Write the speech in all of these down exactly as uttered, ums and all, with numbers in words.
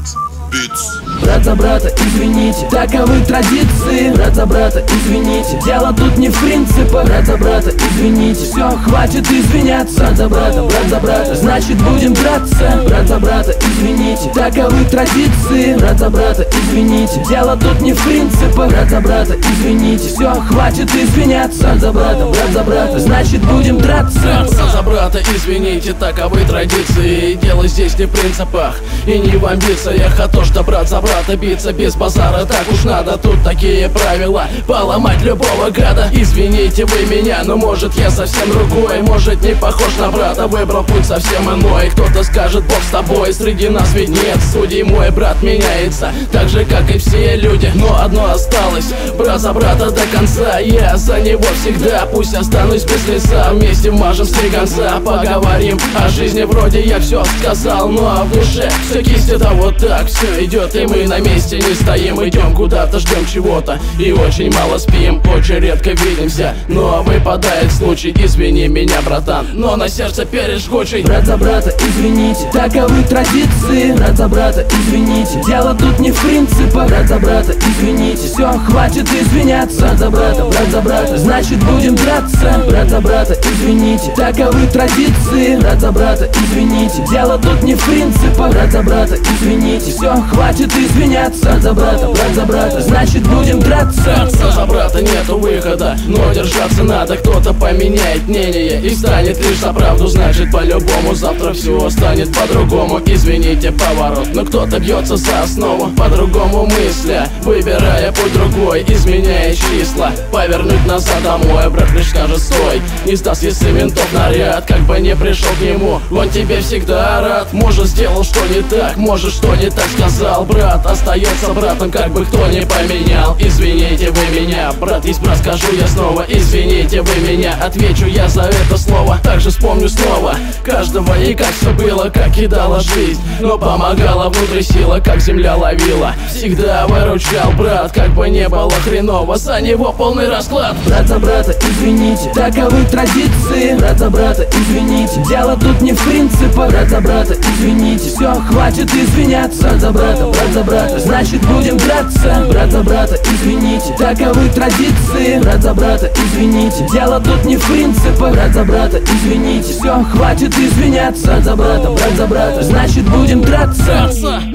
Брат за брата, извините, таковы традиции. Брат за брата, извините, дело тут не в принципах. Брат за брата, извините, все, хватит извиняться. Брат за брата, брат за брата, значит будем драться. Брат за брата, извините, таковы традиции. Брат за брата, извините, дело тут не в принципах. Брат за брата, извините, все, хватит извиняться. Брат за брата, брат за брата, значит будем драться. Брат за брата, извините, таковы традиции. Дело здесь не в принципах и не в амбициях, а то, что брат за брата биться без базара так уж надо. Тут такие правила, поломать любого гада. Извините вы меня, но может я совсем другой. Может не похож на брата, выбрал путь совсем иной. Кто-то скажет, Бог с тобой, среди нас ведь нет судей. Мой брат меняется, так же как и все люди, но одно осталось: брат за брата до конца. Я за него всегда, пусть останусь без лица. Вместе мажем слегонца, поговорим о жизни. Вроде я все сказал, ну а в душе все кисть, это вот так все идет. И мы на месте не стоим, идем куда-то, ждем чего-то и очень мало спим. Очень редко видимся, но выпадает случай. Извини меня, братан, но на сердце пережгучий. Брат за брата, извините, таковы традиции. Брат за брата, извините, дело тут не в принципах. Брат за брата, извините, все, хватит извиняться. Брат за брата, брат за брата, значит будем драться. Брат за брата, извините, таковы традиции. Брат за брата, извините, дело тут не в принципах. Брат за брата, извините, все, хватит извиняться. Брат за брата, брат за брата, значит будем драться. Брат за брата, нету выхода, но держаться надо. Кто-то поменяет мнение и станет лишь за правду, значит по-любому завтра все станет по-другому. Извините, поворот, но кто-то бьется за основу, по-другому мысля, выбирая путь другой, изменяя числа. Повернуть назад домой, брат лишь скажет стой. Не сдаст, если ментов наряд, как бы не пришел к нему, он тебе всегда рад. Может сделал что не так, может что не так сказал. Брат остается братом, как бы кто ни поменял. Извините вы меня, брат есть брат, скажу я снова. Извините вы меня, отвечу я за это слово. Также вспомню снова каждого и как все было, как кидала жизнь, но помогала внутри сила, как земля ловила. Всегда выручал брат, как бы не было хреново, за него полный расклад. Брат за брата, извините, таковы традиции. Брат за брата, извините, дело тут не в принципах. Брат за брата, извините, все, хватит извиняться. Брат за брата, брат за брата, значит будем драться. Брат за брата, извините, таковы традиции. Брат за брата, извините, дело тут не в принципах. Брат за брата, извините, все, хватит извиняться. Брат за брата, брат за брата, значит будем драться.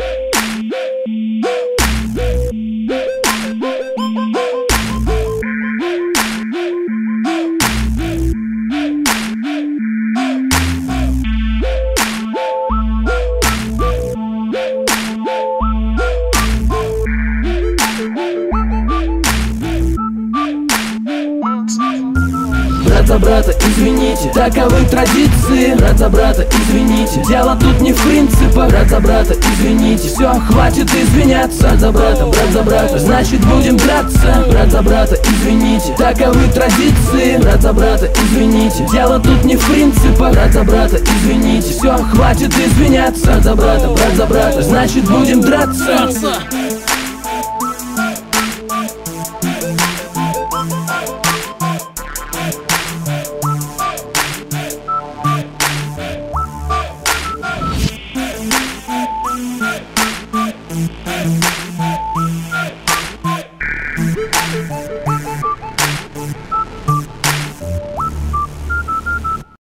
Брат за брата, извините, таковы традиции. Брат за брата, извините, дело тут не в принципах. Брат за брата, извините, все, хватит извиняться. Брат за брата, брат за брата, значит будем драться. Брат за брата, извините, таковы традиции. Брат за брата, извините, дело тут не в принципах. Брат за брата, извините, все, хватит извиняться. Брат за брата, брат за брата, значит будем драться.